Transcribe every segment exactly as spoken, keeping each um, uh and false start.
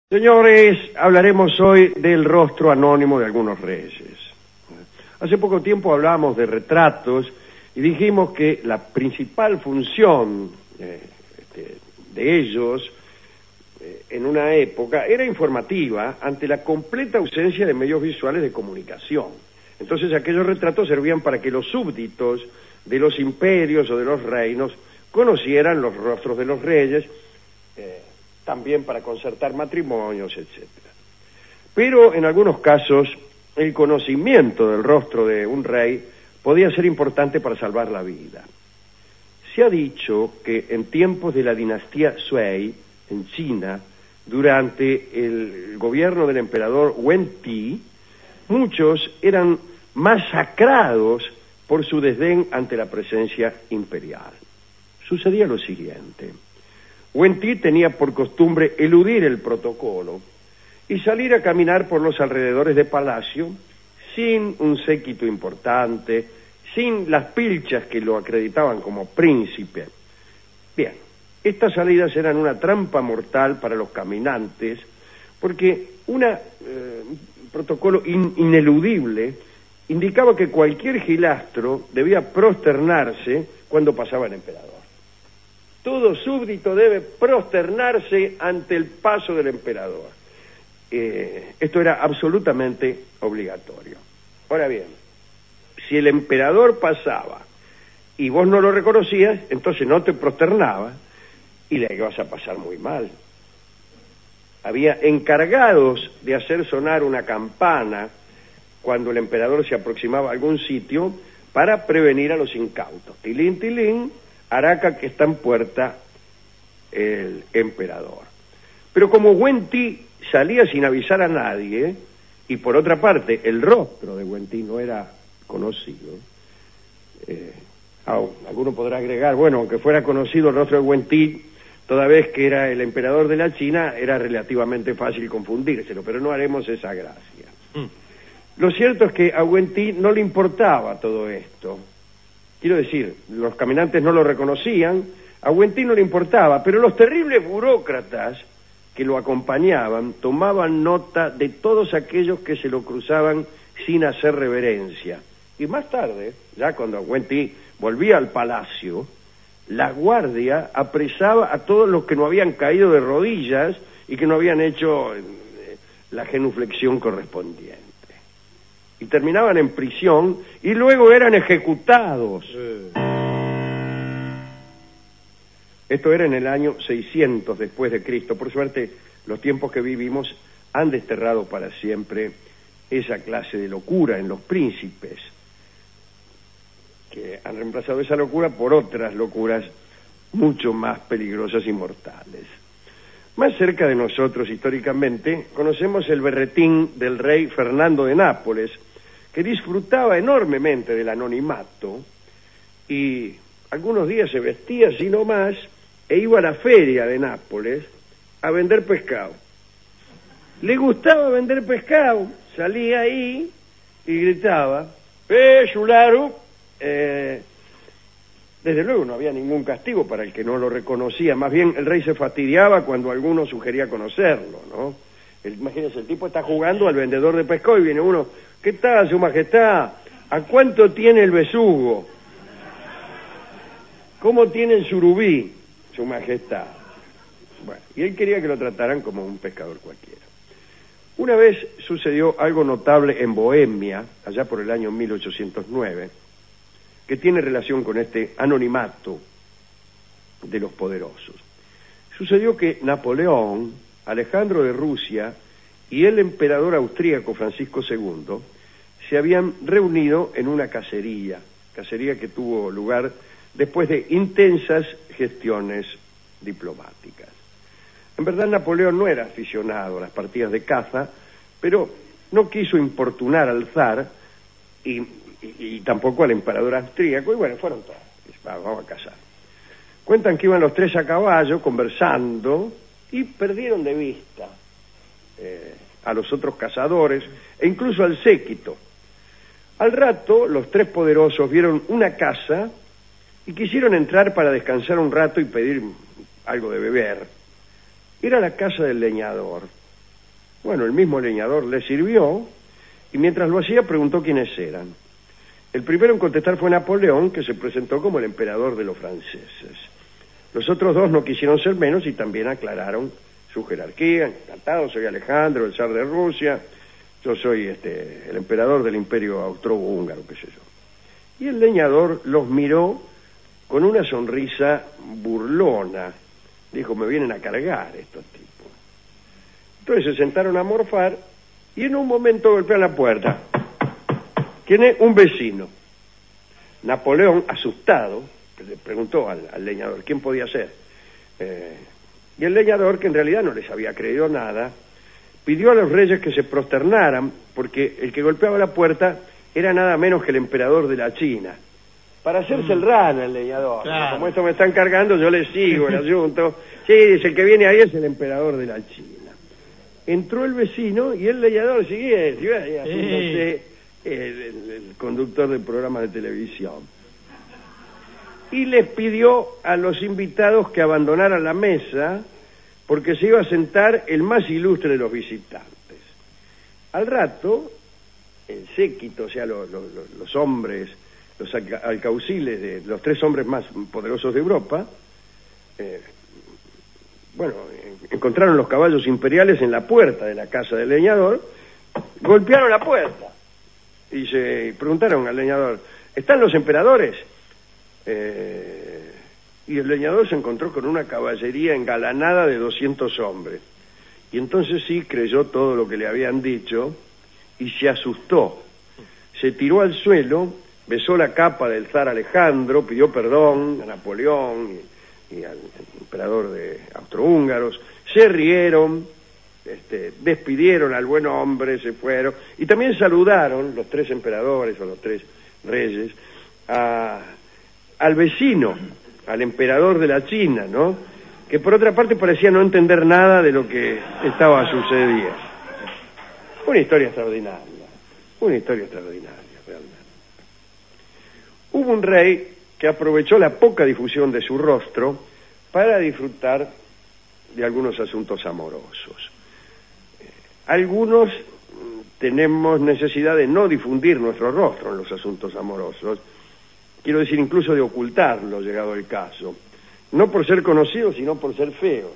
Señores, hablaremos hoy del rostro anónimo de algunos reyes. Hace poco tiempo hablábamos de retratos y dijimos que la principal función eh, este, de ellos eh, en una época era informativa ante la completa ausencia de medios visuales de comunicación. Entonces aquellos retratos servían para que los súbditos de los imperios o de los reinos conocieran los rostros de los reyes, eh, también para concertar matrimonios, etcétera. Pero en algunos casos el conocimiento del rostro de un rey podía ser importante para salvar la vida. Se ha dicho que en tiempos de la dinastía Sui, en China, durante el gobierno del emperador Wen Ti, muchos eran masacrados por su desdén ante la presencia imperial. Sucedía lo siguiente: Wen Ti tenía por costumbre eludir el protocolo y salir a caminar por los alrededores de palacio sin un séquito importante, sin las pilchas que lo acreditaban como príncipe. Bien, estas salidas eran una trampa mortal para los caminantes, porque un eh, protocolo in, ineludible indicaba que cualquier gilastro debía prosternarse cuando pasaba el emperador. Todo súbdito debe prosternarse ante el paso del emperador. Eh, esto era absolutamente obligatorio. Ahora bien, si el emperador pasaba y vos no lo reconocías, entonces no te prosternabas y le ibas a pasar muy mal. Había encargados de hacer sonar una campana cuando el emperador se aproximaba a algún sitio para prevenir a los incautos. Tilín, tilín, Araca que está en puerta el emperador. Pero como Wen Ti salía sin avisar a nadie, y por otra parte el rostro de Wen Ti no era conocido, eh, alguno podrá agregar, bueno, aunque fuera conocido el rostro de Wen Ti, toda vez que era el emperador de la China, era relativamente fácil confundírselo, pero no haremos esa gracia. Mm. Lo cierto es que a Wen Ti no le importaba todo esto. Quiero decir, los caminantes no lo reconocían, a Wen Ti no le importaba, pero los terribles burócratas que lo acompañaban tomaban nota de todos aquellos que se lo cruzaban sin hacer reverencia. Y más tarde, ya cuando Wen Ti volvía al palacio, la guardia apresaba a todos los que no habían caído de rodillas y que no habían hecho eh, la genuflexión correspondiente. Y terminaban en prisión y luego eran ejecutados. Sí. Esto era en el año seiscientos después de Cristo. Por suerte, los tiempos que vivimos han desterrado para siempre esa clase de locura en los príncipes, que han reemplazado esa locura por otras locuras mucho más peligrosas y mortales. Más cerca de nosotros, históricamente, conocemos el berretín del rey Fernando de Nápoles, que disfrutaba enormemente del anonimato y algunos días se vestía así nomás e iba a la feria de Nápoles a vender pescado. Le gustaba vender pescado, salía ahí y gritaba, ¡eh, Yularu! Eh, desde luego no había ningún castigo para el que no lo reconocía, más bien el rey se fastidiaba cuando alguno sugería conocerlo, ¿no? El, imagínense, el tipo está jugando al vendedor de pescado y viene uno, ¿qué tal, su majestad? ¿A cuánto tiene el besugo? ¿Cómo tiene el surubí, su majestad? Bueno, y él quería que lo trataran como un pescador cualquiera. Una vez sucedió algo notable en Bohemia, allá por el año mil ochocientos nueve, que tiene relación con este anonimato de los poderosos. Sucedió que Napoleón, Alejandro de Rusia y el emperador austríaco Francisco segundo se habían reunido en una cacería, cacería que tuvo lugar después de intensas gestiones diplomáticas. En verdad, Napoleón no era aficionado a las partidas de caza, pero no quiso importunar al zar y, y, y tampoco al emperador austríaco, y bueno, fueron todos, vamos a cazar. Cuentan que iban los tres a caballo conversando y perdieron de vista eh, a los otros cazadores e incluso al séquito. Al rato, los tres poderosos vieron una casa y quisieron entrar para descansar un rato y pedir algo de beber. Era la casa del leñador, Bueno, el mismo leñador le sirvió y mientras lo hacía preguntó quiénes eran. El primero en contestar fue Napoleón, que se presentó como el emperador de los franceses. Los otros dos no quisieron ser menos y también aclararon su jerarquía. Encantado, soy Alejandro, el zar de Rusia, yo soy este, el emperador del imperio austrohúngaro, qué sé yo. Y el leñador los miró con una sonrisa burlona. Dijo, me vienen a cargar estos tipos. Entonces se sentaron a morfar y en un momento golpean la puerta. ¿Quién es? Un vecino. Napoleón, asustado, le preguntó al, al leñador quién podía ser. Eh, y el leñador, que en realidad no les había creído nada, pidió a los reyes que se prosternaran, porque el que golpeaba la puerta era nada menos que el emperador de la China. Para hacerse el rano el leñador. Claro. Como esto me están cargando, yo le sigo el asunto. Sí, dice, el que viene ahí es el emperador de la China. Entró el vecino y el leñador seguía, seguía haciéndose el, el, el conductor del programa de televisión. Y les pidió a los invitados que abandonaran la mesa porque se iba a sentar el más ilustre de los visitantes. Al rato, el séquito, o sea, los, los, los hombres, los alcauciles de los tres hombres más poderosos de Europa, eh, bueno, encontraron los caballos imperiales en la puerta de la casa del leñador, golpearon la puerta y se preguntaron al leñador, ¿están los emperadores? Eh, y el leñador se encontró con una caballería engalanada de doscientos hombres. Y entonces sí creyó todo lo que le habían dicho y se asustó. Se tiró al suelo, besó la capa del zar Alejandro, pidió perdón a Napoleón y, y al emperador de austrohúngaros, se rieron, este, despidieron al buen hombre, se fueron, y también saludaron los tres emperadores o los tres reyes a, al vecino, al emperador de la China, ¿no? Que por otra parte parecía no entender nada de lo que estaba sucediendo. Una historia extraordinaria, una historia extraordinaria, realmente. Hubo un rey que aprovechó la poca difusión de su rostro para disfrutar de algunos asuntos amorosos. Eh, algunos tenemos necesidad de no difundir nuestro rostro en los asuntos amorosos, quiero decir incluso de ocultarlo, llegado el caso, no por ser conocidos, sino por ser feos.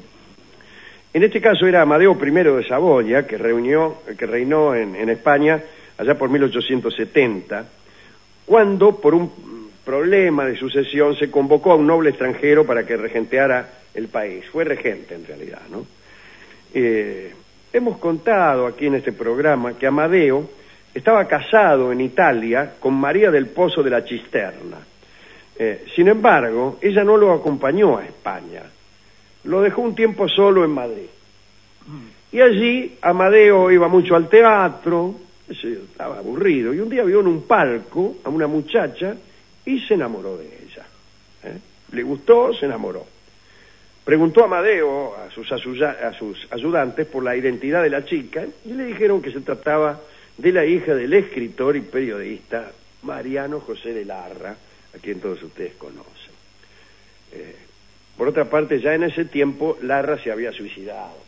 En este caso era Amadeo primero de Saboya, que, reunió, que reinó en, en España allá por mil ochocientos setenta, cuando por un problema de sucesión se convocó a un noble extranjero para que regenteara el país. Fue regente en realidad, ¿no? Eh, hemos contado aquí en este programa que Amadeo estaba casado en Italia con María del Pozo de la Cisterna. Eh, sin embargo, ella no lo acompañó a España, lo dejó un tiempo solo en Madrid. Y allí Amadeo iba mucho al teatro, estaba aburrido, y un día vio en un palco a una muchacha y se enamoró de ella. ¿Eh? Le gustó, se enamoró. Preguntó a Amadeo, a sus, a sus ayudantes, por la identidad de la chica, y le dijeron que se trataba de la hija del escritor y periodista Mariano José de Larra, a quien todos ustedes conocen. Eh, por otra parte, ya en ese tiempo Larra se había suicidado.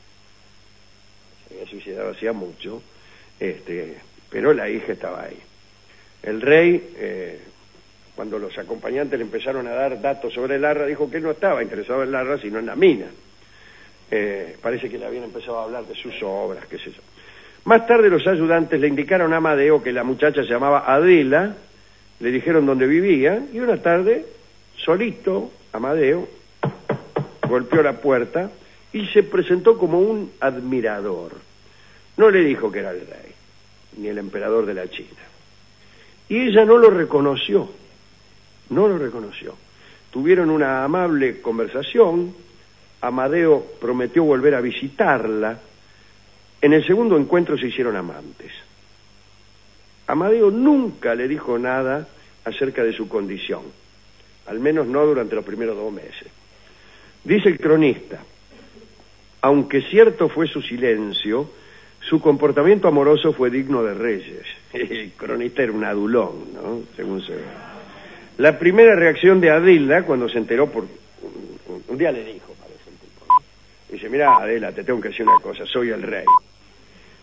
Se había suicidado hacía mucho, este, pero la hija estaba ahí. El rey, eh, cuando los acompañantes le empezaron a dar datos sobre Larra, dijo que él no estaba interesado en Larra, sino en la mina. Eh, parece que le habían empezado a hablar de sus obras, qué sé yo. Más tarde los ayudantes le indicaron a Amadeo que la muchacha se llamaba Adela, le dijeron dónde vivía, y una tarde, solito, Amadeo golpeó la puerta y se presentó como un admirador. No le dijo que era el rey, ni el emperador de la China. Y ella no lo reconoció, no lo reconoció. Tuvieron una amable conversación, Amadeo prometió volver a visitarla. En el segundo encuentro se hicieron amantes. Amadeo nunca le dijo nada acerca de su condición, al menos no durante los primeros dos meses. Dice el cronista, aunque cierto fue su silencio, su comportamiento amoroso fue digno de reyes. El cronista era un adulón, ¿no? Según se ve. La primera reacción de Adela, cuando se enteró por... Un, un día le dijo, parece un tipo, ¿no? Dice, mira, Adela, te tengo que decir una cosa, soy el rey.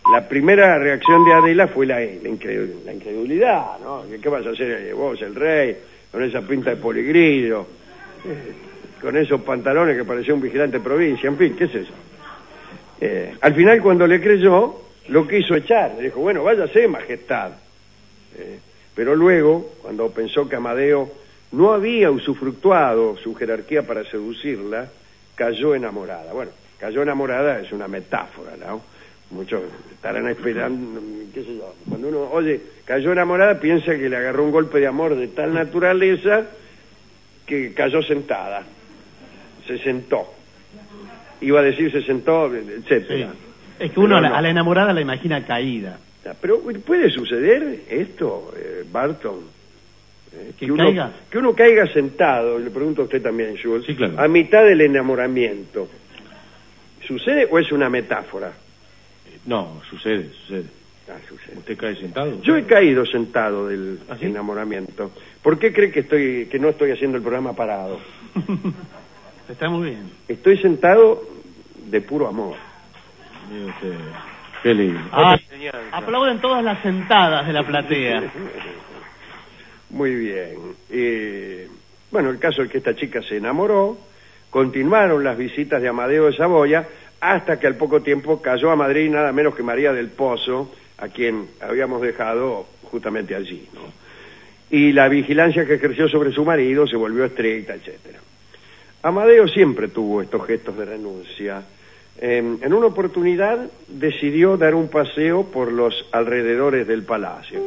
la primera reacción de Adela fue la, la, incredul- la incredulidad, ¿no? ¿Qué, ¿Qué vas a hacer vos, el rey, con esa pinta de poligrillo, eh, con esos pantalones que parecía un vigilante de provincia, en fin, qué es eso? Eh, al final, cuando le creyó, lo quiso echar. Le dijo, bueno, váyase, majestad. Eh, pero luego, cuando pensó que Amadeo no había usufructuado su jerarquía para seducirla, cayó enamorada. Bueno, cayó enamorada es una metáfora, ¿no? Muchos estarán esperando, qué sé yo, cuando uno oye, cayó enamorada, piensa que le agarró un golpe de amor de tal naturaleza que cayó sentada, se sentó. Iba a decir se sentó, etcétera. Sí. Es que uno a la, no. a la enamorada la imagina caída. Pero puede suceder esto, eh, Barton, eh, ¿Que que, uno, caiga? que uno caiga sentado, le pregunto a usted también, Jules, Sí, claro. a mitad del enamoramiento. ¿Sucede o es una metáfora? No, sucede, sucede. Ah, sucede. ¿Usted cae sentado? Yo he caído sentado del ¿Ah, sí? enamoramiento. ¿Por qué cree que estoy que no estoy haciendo el programa parado? Está muy bien. Estoy sentado de puro amor. Mire usted, qué lindo. Ah, Otra enseñanza. aplauden todas las sentadas de la platea. Muy bien. Eh, bueno, el caso es que esta chica se enamoró, continuaron las visitas de Amadeo de Saboya, hasta que al poco tiempo cayó a Madrid nada menos que María del Pozo, a quien habíamos dejado justamente allí, ¿no? Y la vigilancia que ejerció sobre su marido se volvió estricta, etcétera. Amadeo siempre tuvo estos gestos de renuncia. Eh, en una oportunidad decidió dar un paseo por los alrededores del palacio.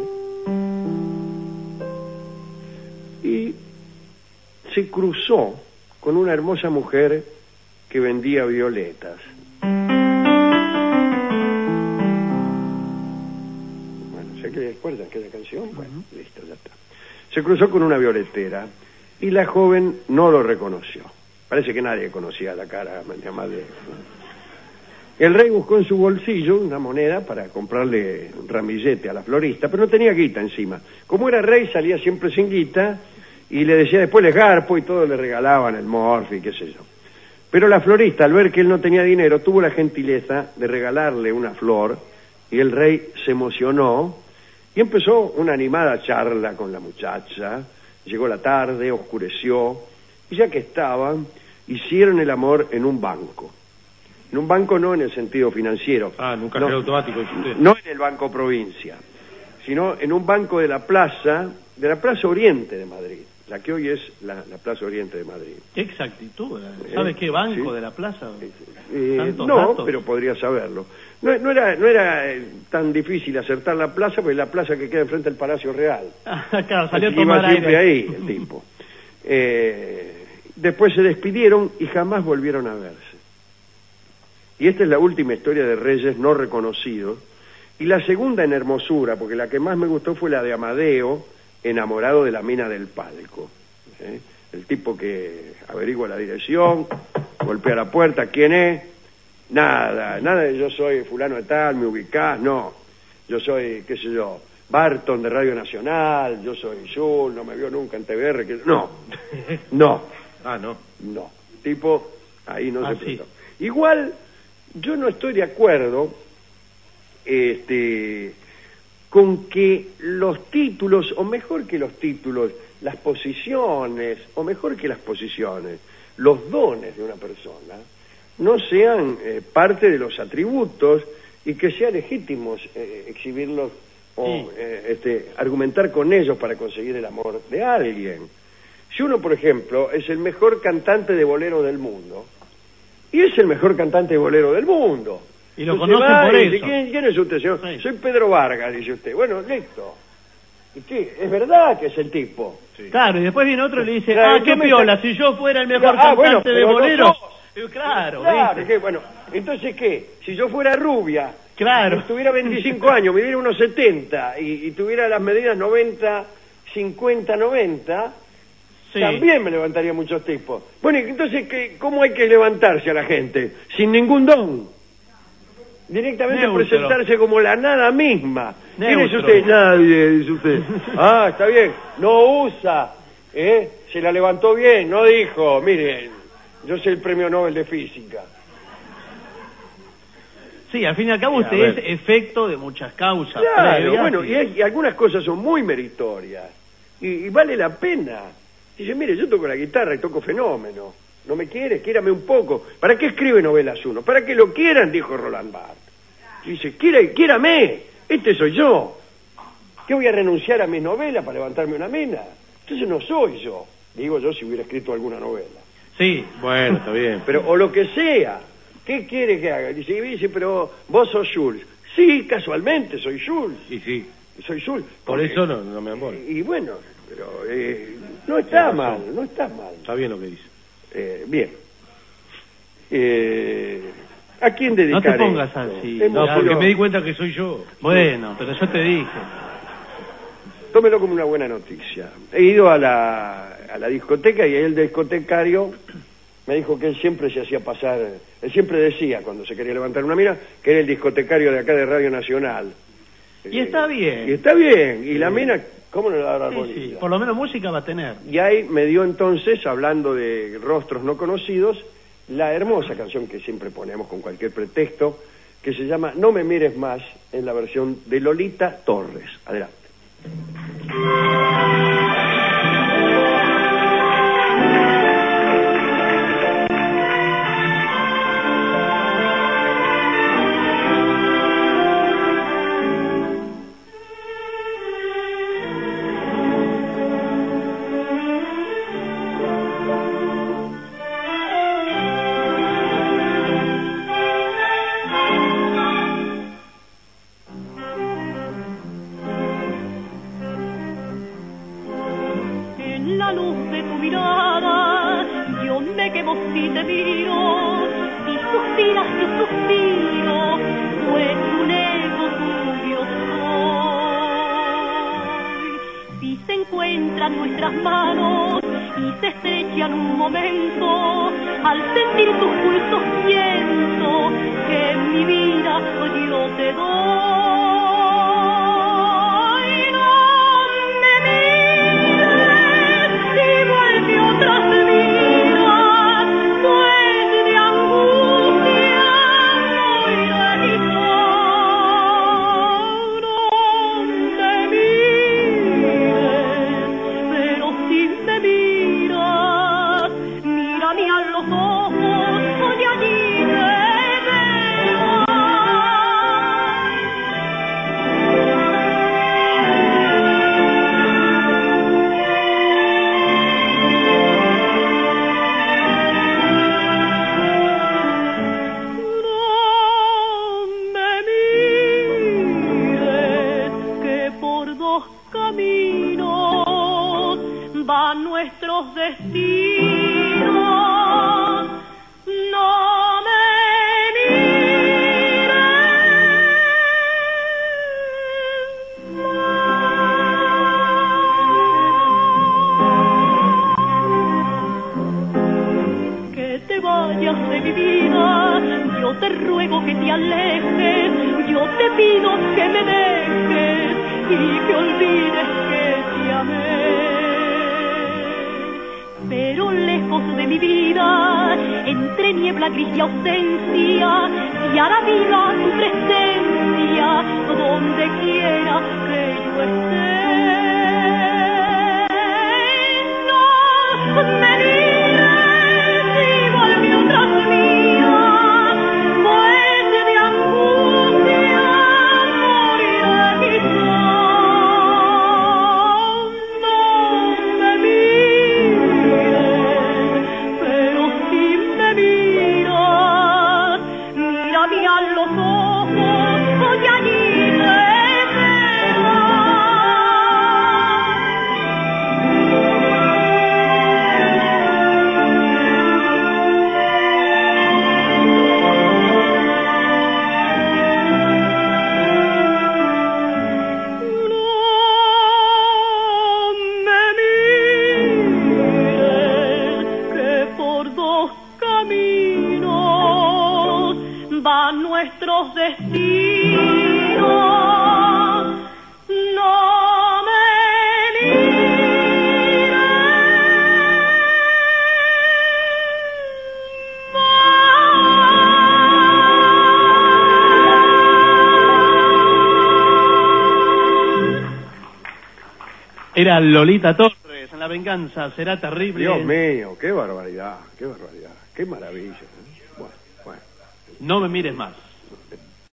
Y se cruzó con una hermosa mujer que vendía violetas. Bueno, ¿se que acuerdan aquella canción? Bueno, uh-huh. Listo, ya está. Se cruzó con una violetera y la joven no lo reconoció. Parece que nadie conocía la cara de Amadeo. El rey buscó en su bolsillo una moneda para comprarle un ramillete a la florista, pero no tenía guita encima. Como era rey, salía siempre sin guita y le decía después les garpo y todo le regalaban el morfi, qué sé yo. Pero la florista, al ver que él no tenía dinero, tuvo la gentileza de regalarle una flor y el rey se emocionó y empezó una animada charla con la muchacha. Llegó la tarde, oscureció y ya que estaban, hicieron el amor en un banco. En un banco no en el sentido financiero. Ah, en un cajero no, automático, dice usted. No en el Banco Provincia, sino en un banco de la plaza, de la Plaza Oriente de Madrid, la que hoy es la, la Plaza Oriente de Madrid. Qué exactitud. ¿Sabe eh, qué banco sí. de la plaza? Eh, no, datos? Pero podría saberlo. No, no era, no era eh, tan difícil acertar la plaza, porque es la plaza que queda enfrente del Palacio Real. Ah, claro, salió Así a tomar iba siempre aire. ahí el tipo. Eh, después se despidieron y jamás volvieron a verse. Y esta es la última historia de reyes no reconocidos, y la segunda en hermosura, porque la que más me gustó fue la de Amadeo, enamorado de la mina del Palco. ¿Sí? El tipo que averigua la dirección, golpea la puerta, ¿quién es? Nada, nada de yo soy fulano de tal, me ubicás, no. Yo soy, qué sé yo, Barton de Radio Nacional, yo soy Jules, no me vio nunca en T V R, que... no, no. Ah, no. No, tipo, ahí no ah, se sí. puso. Igual, yo no estoy de acuerdo este, con que los títulos, o mejor que los títulos, las posiciones, o mejor que las posiciones, los dones de una persona, no sean eh, parte de los atributos y que sea legítimos eh, exhibirlos o sí. eh, este, argumentar con ellos para conseguir el amor de alguien. Si uno, por ejemplo, es el mejor cantante de bolero del mundo, y es el mejor cantante de bolero del mundo. Y lo Entonces conocen va por y dice, eso. ¿quién, ¿Quién es usted, señor? Sí. Soy Pedro Vargas, dice usted. Bueno, listo. ¿Y qué? Es verdad que es el tipo. Sí. Claro, y después viene otro y le dice, Claro, ah, qué yo me piola, sa- si yo fuera el mejor Ah, bueno, cantante de pero no bolero. sos. Eh, Claro, Claro, ¿viste? ¿qué? Bueno, entonces, ¿qué? Si yo fuera rubia, Claro. y tuviera veinticinco años, midiera unos setenta, y, y tuviera las medidas noventa, cincuenta, noventa... Sí. También me levantaría muchos tipos. Bueno, entonces, ¿qué, ¿cómo hay que levantarse a la gente? Sin ningún don. Directamente Neutro. presentarse como la nada misma. ¿Quién es Neutro. usted? Nadie, dice usted. Ah, está bien. No usa. ¿Eh? Se la levantó bien, no dijo, miren, yo soy el premio Nobel de Física. Sí, al fin y al cabo Sí, a usted ver. es efecto de muchas causas. Claro, previas bueno, y- y, hay- y algunas cosas son muy meritorias y, y vale la pena. Dice, mire, yo toco la guitarra y toco fenómeno. ¿No me quiere? Quiérame un poco. ¿Para qué escribe novelas uno? Para que lo quieran, dijo Roland Barthes. Dice, quiere, quiérame, este soy yo. ¿Qué voy a renunciar a mis novelas para levantarme una mina? Entonces no soy yo. Digo yo si hubiera escrito alguna novela. Sí, Bueno, está bien. Pero, o lo que sea. ¿Qué quiere que haga? Dice, dice, pero vos sos Jules. Sí, casualmente soy Jules. Y sí, Soy Jules. por Porque- eso no, no me amor. Y bueno, pero eh, no está Tiene razón. mal, no está mal. Está bien lo que dice. Eh, bien. Eh, ¿A quién no dedicar te pongas esto? así. Hemos No, porque sido- me di cuenta que soy yo. Bueno, pero yo te dije. Tómelo como una buena noticia. He ido a la, a la discoteca y el discotecario me dijo que él siempre se hacía pasar, él siempre decía cuando se quería levantar una mina que era el discotecario de acá de Radio Nacional. Y está bien. Y está bien. Y la mina, ¿cómo no le va a dar Sí, bolilla? sí, por lo menos música va a tener. Y ahí me dio entonces, hablando de rostros no conocidos, la hermosa canción que siempre ponemos con cualquier pretexto, que se llama No me mires más, en la versión de Lolita Torres. Adelante. En la luz de tu mirada yo me quemo si te miro, si suspiras yo suspiro, pues un eco tuyo soy. Si se encuentran nuestras manos y se estrechan un momento, al sentir tus pulsos siento que en mi vida yo te doy. Otras vidas, pues de angustia voy a quitar. No me mires, pero si me miras, mírame a los ojos, de allí te veo. No me mires, que por dos caminos van nuestros destinos. No me mires. Que te vayas de mi vida, yo te ruego que te alejes, yo te pido que me dejes y que olvides que te amé. Pero lejos de mi vida, entre niebla gris y ausencia, y hará vida tu presencia, donde quiera que yo esté. No me mires y vuelve otras vidas, pues de angustia moriré quizás. No me mires, pero si me miras, mírame a los ojos, de allí te veo. No me mires, que por dos caminos van nuestros destinos. No me mires. Era Lolita Torres en La Venganza Será Terrible. Dios mío, qué barbaridad, qué barbaridad, qué maravilla. ¿Eh? Bueno, bueno. No me mires más.